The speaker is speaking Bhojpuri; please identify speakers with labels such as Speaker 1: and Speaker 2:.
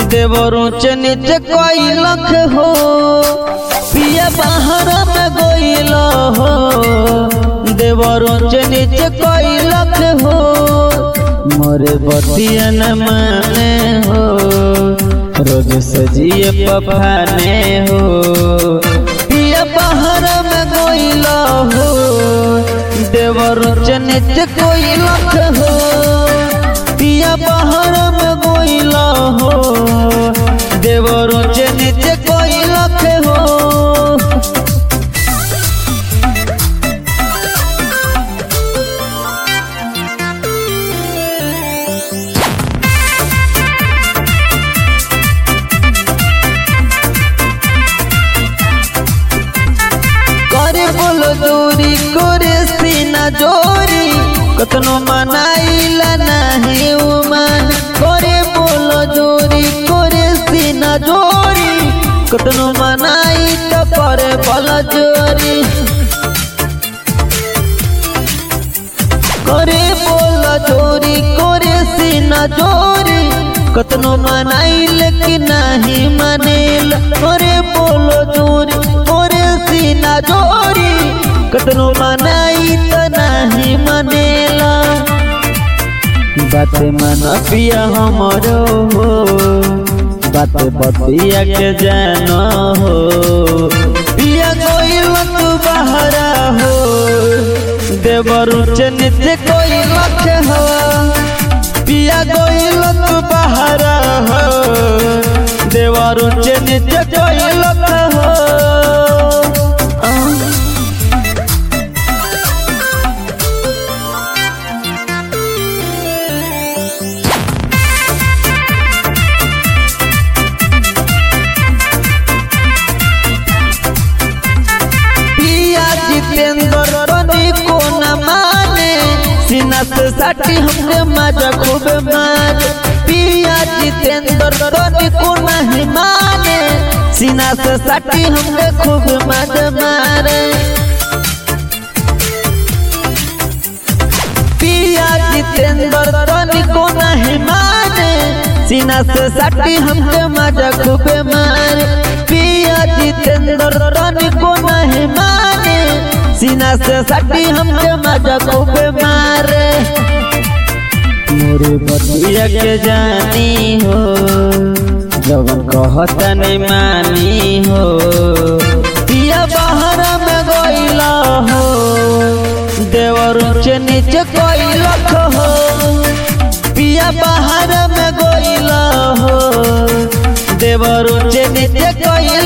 Speaker 1: देवर ऊंच नीचे कोई लख हो पिया बाहर में गोइल हो देवर ऊंच नीचे कोई लख हो मोरे बतिया न माने हो रोज सजिए पफाने हो पिया बाहर में गोइल हो देवर ऊंच नीचे कोई लख हो पिया बाहर में गोइल हो देवर ऊंच नीचे कोई लख हो करे बोलो दूरी करे सीना जोरी कतनो मनाइला नहीं उमन करे बोलो जोरी करे सीना जोरी कतनो मनाई तो करे बोलो जोरी करे बोलो जोरी करे सीना जोरी कतनो मनाई लेकिन नहीं मनेल करे बोलो जोरी करे सीना जोरी कतनो मनाई तो नहीं मनेला बात मन पिया हमरो हो बात बतिया के जानो हो पिया गोइल तू बहरा हो देवर ऊंच नीचे कोई लख हो पिया गोइल तू बहरा हो देवर ऊंच नीचे कोई लख हो को न माने सीना से साटी हमने मजा खूब मार पिया जितेंद्र को नहीं माने सीना से साटी हमने खूब मजा मारे पिया जितेंद्र को नहीं माने सीना से साटी हमने मजा खूब मारे पिया जितेंद्र को नहीं माने सीना से साटी हमके मजा खूब मारे मोरे बतिया के जानी हो जब कहता नहीं मानी हो पिया बाहर में गोइल हो देवर ऊंच नीचे कोई लख हो पिया बाहर में गोइल हो देवर ऊंच नीचे कोई